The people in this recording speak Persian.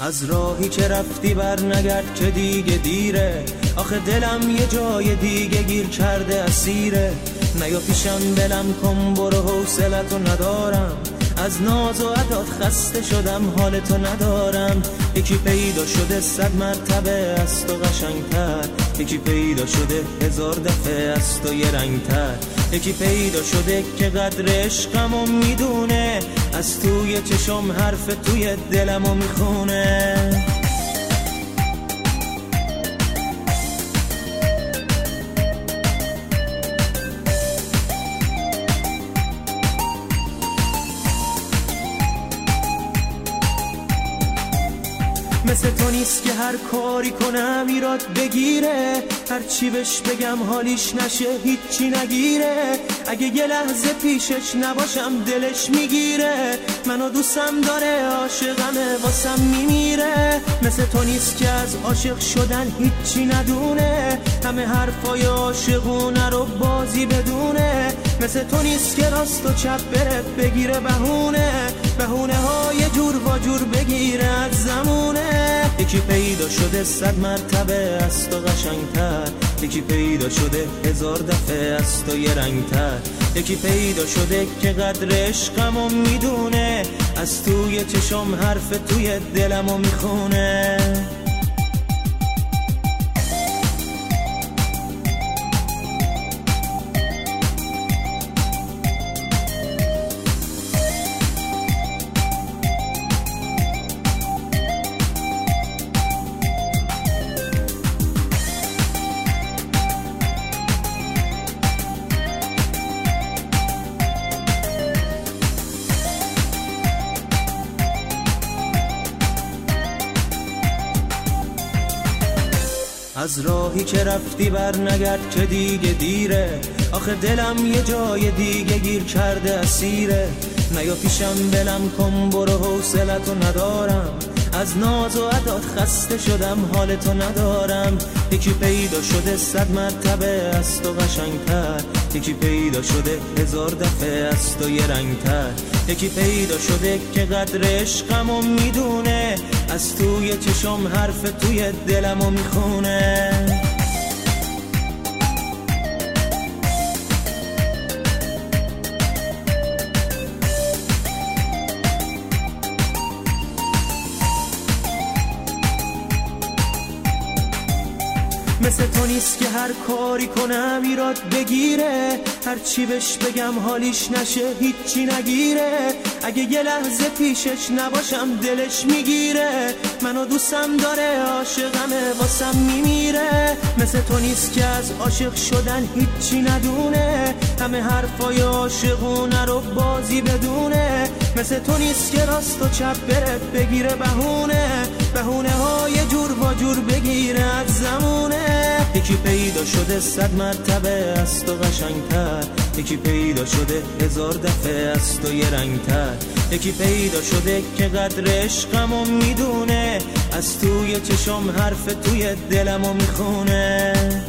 از راهی که رفتی بر نگرد که دیگه دیره، آخه دلم یه جای دیگه گیر کرده اسیره. نیا پیشم دلم کن برو حوصلتو ندارم، از ناز و عطات خسته شدم حالتو ندارم. یکی پیدا شده 100 مرتبه از تو قشنگتر، یکی پیدا شده 1000 دفعه از تو یه رنگتر. یکی پیدا شده که قدر عشقمو میدونه، از توی چشم حرف توی دلمو میخونه. مثل تو نیست که هر کاری کنم ایراد بگیره، هر چی بهش بگم حالیش نشه هیچی نگیره. اگه یه لحظه پیشش نباشم دلش میگیره، منو دوستم داره عاشقمه واسم میمیره. مثل تو نیست که از عاشق شدن هیچی ندونه، همه حرفای عاشقونه رو بازی بدونه. مثل تو نیست که راست و چپ بره بگیره بهونه های جور و جور بگیره از زمونه. یکی پیدا شده 100 مرتبه از تو قشنگتر، یکی پیدا شده 1000 دفعه از تو یه رنگتر. یکی پیدا شده که قدر عشقمو میدونه، از توی چشم حرف توی دلمو میخونه. از راهی که رفتی بر نگرد که دیگه دیره، آخه دلم یه جای دیگه گیر کرده اسیره. نیا پیشم بلم کن برو حوصلتو ندارم، از ناز و عطات خسته شدم حالتو ندارم. یکی پیدا شده 100 مرتبه از تو قشنگتر، یکی پیدا شده 1000 دفعه از تو یه رنگتر. یکی پیدا شده که قدر عشقمو میدونه، از توی چشم حرف توی دلمو میخونه. مثل تو نیست که هر کاری کنم ایراد بگیره، هر چی بهش بگم حالیش نشه هیچی نگیره. اگه یه لحظه پیشش نباشم دلش میگیره، منو دوستم داره عاشقمه واسم میمیره. مثل تو نیست که از عاشق شدن هیچی ندونه، همه حرفای عاشقونه رو بازی بدونه. مثل تو نیست که راست و چپ بره بگیره بهونه های جور و جور بگیره از زمونه. یکی پیدا شده 100 مرتبه از تو قشنگتر، یکی پیدا شده 1000 دفعه از تو یه رنگتر. یکی پیدا شده که قدر عشقمو میدونه، از توی چشم حرف توی دلمو میخونه.